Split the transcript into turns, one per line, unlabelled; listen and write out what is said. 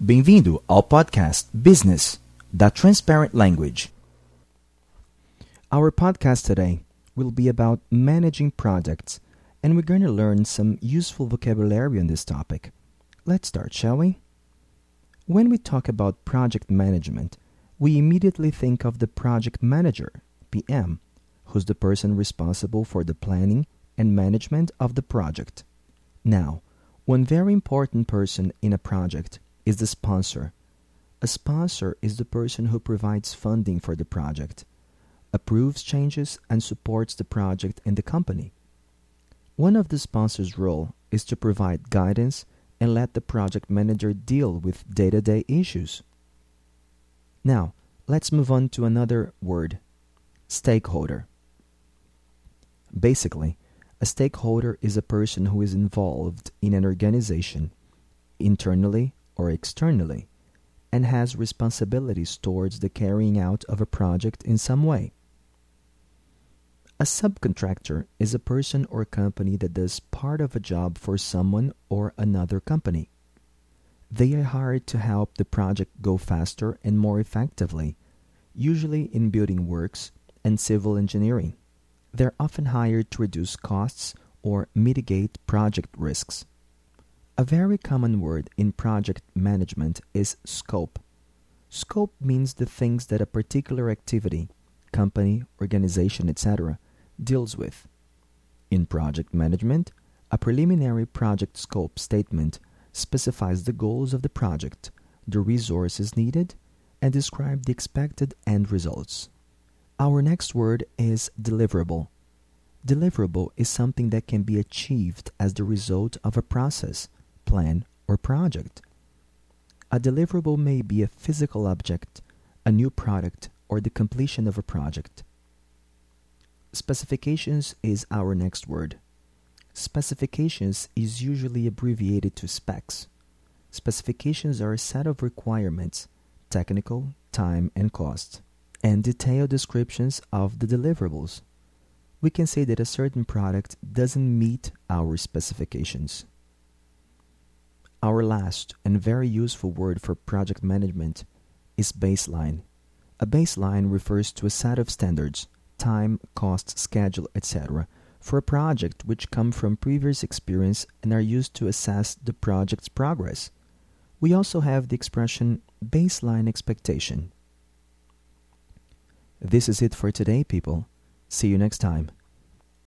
Bem-vindo ao podcast Business, da Transparent Language. Our podcast today will be about managing projects, and we're going to learn some useful vocabulary on this topic. Let's start, shall we? When we talk about project management, we immediately think of the project manager, PM, who's the person responsible for the planning and management of the project. Now, one very important person in a project is the sponsor. A sponsor is the person who provides funding for the project, approves changes, and supports the project and the company. One of the sponsor's role is to provide guidance and let the project manager deal with day-to-day issues. Now, let's move on to another word, stakeholder. Basically, a stakeholder is a person who is involved in an organization, internally or externally, and has responsibilities towards the carrying out of a project in some way. A subcontractor is a person or company that does part of a job for someone or another company. They are hired to help the project go faster and more effectively, usually in building works and civil engineering. They're often hired to reduce costs or mitigate project risks. A very common word in project management is scope. Scope means the things that a particular activity, company, organization, etc., deals with. In project management, a preliminary project scope statement specifies the goals of the project, the resources needed, and describes the expected end results. Our next word is deliverable. Deliverable is something that can be achieved as the result of a process, plan, or project. A deliverable may be a physical object, a new product, or the completion of a project. Specifications is our next word. Specifications is usually abbreviated to specs. Specifications are a set of requirements, technical, time, and cost, and detailed descriptions of the deliverables. We can say that a certain product doesn't meet our specifications. Our last and very useful word for project management is baseline. A baseline refers to a set of standards, time, cost, schedule, etc., for a project which come from previous experience and are used to assess the project's progress. We also have the expression baseline expectation. This is it for today, people. See you next time.